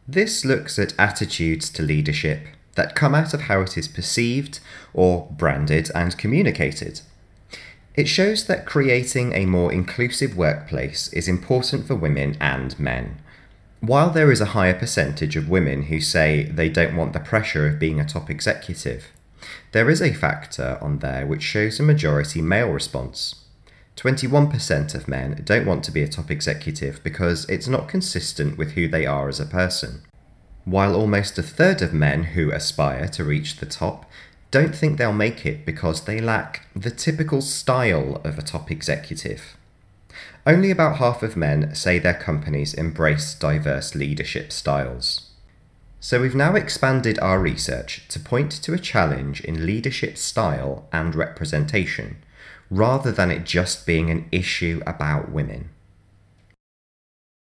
This looks at attitudes to leadership that come out of how it is perceived or branded and communicated. It shows that creating a more inclusive workplace is important for women and men. While there is a higher percentage of women who say they don't want the pressure of being a top executive, there is a factor on there which shows a majority male response. 21% of men don't want to be a top executive because it's not consistent with who they are as a person, while almost a third of men who aspire to reach the top don't think they'll make it because they lack the typical style of a top executive. Only about half of men say their companies embrace diverse leadership styles. So we've now expanded our research to point to a challenge in leadership style and representation, rather than it just being an issue about women.